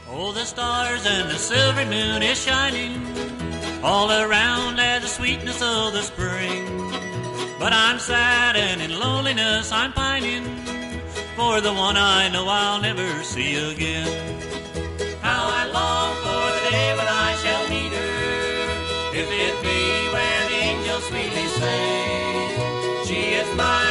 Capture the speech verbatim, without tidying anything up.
Oh, the stars and the silvery moon is shining all around as the sweetness of the spring. But I'm sad and in loneliness I'm pining for the one I know I'll never see again. How I long for the day when I shall meet her, if it be where the angels sweetly sing, she is mine.